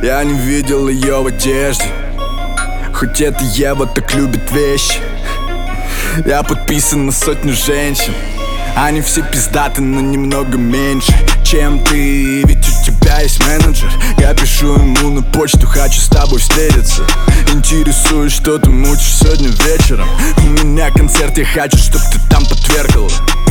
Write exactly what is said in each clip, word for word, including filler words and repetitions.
Я не видел ее в одежде, хоть это Ева так любит вещи. Я подписан на сотню женщин, они все пиздаты, но немного меньше, чем ты. Ведь у тебя есть менеджер. Я пишу ему на почту: хочу с тобой встретиться. Интересуюсь, что ты мутишь сегодня вечером. У меня концерт, я хочу, чтоб ты там подвергала.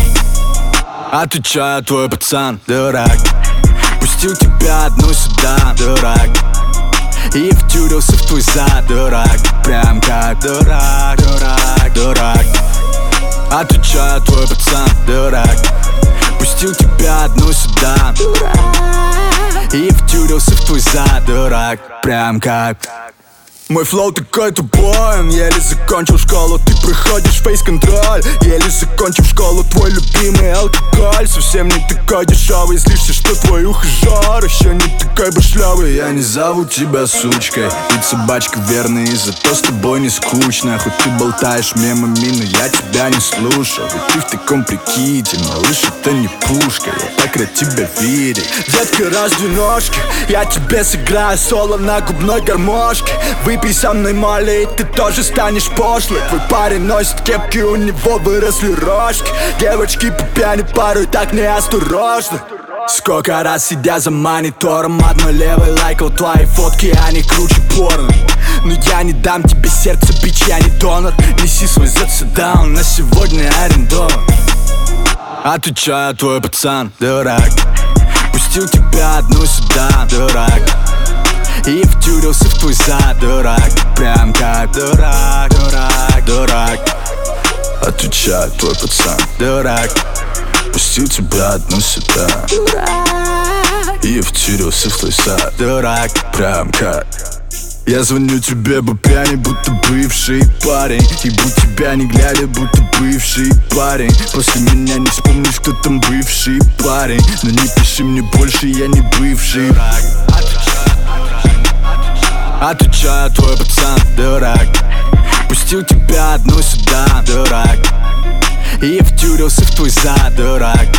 Отвечаю: твой пацан дурак, пустил тебя одну сюда, дурак, и втюрился в твой зад, дурак. Прям как дурак, дурак, дурак. Отвечаю: твой пацан дурак, пустил тебя одну сюда, дурак, и втюрился в твой зад, дурак. Прям как... Мой флоу такой тупой, он еле закончил школу. Ты проходишь фейс-контроль, еле закончив школу. Твой любимый алкоголь совсем не такой дешевый. Злишься, что твой ухажер еще не такой башлевый. Я не зову тебя сучкой, ведь собачка верная, и зато с тобой не скучно. Хоть ты болтаешь мимо мины, я тебя не слушал. Ведь ты в таком прикиде, малыш, это не пушка. Я так рад тебя видеть. Детка, раздвинь ножки, я тебе сыграю соло на губной гармошке. Выпей со мной моли, и ты тоже станешь пошлой. Твой парень носит кепки, у него выросли рожки. Девочки по пьяни порой так неосторожны. Сколько раз, сидя за монитором, одной левой лайкал твои фотки, они круче порно. Но я не дам тебе сердце, бич, я не донор. Неси свой зет-седаун, на сегодня арендован. Отвечаю: твой пацан дурак, пустил тебя одну сюда, дурак, и втюрился в твой зад, дурак. Прям как дурак, дурак, дурак. Отвечаю: твой пацан дурак, пустил тебя одну сюда, дурак, и втюрился в твой зад, дурак. Прям как... Я звоню тебе по пьяни, будто бывший парень, и будь тебя не глядя, будто бывший парень. После меня не вспомнишь, кто там бывший парень. Но не пиши мне больше, я не бывший. Отвечаю: твой пацан дурак, пустил тебя одну сюда, дурак, и втюрился в твой зад, дурак.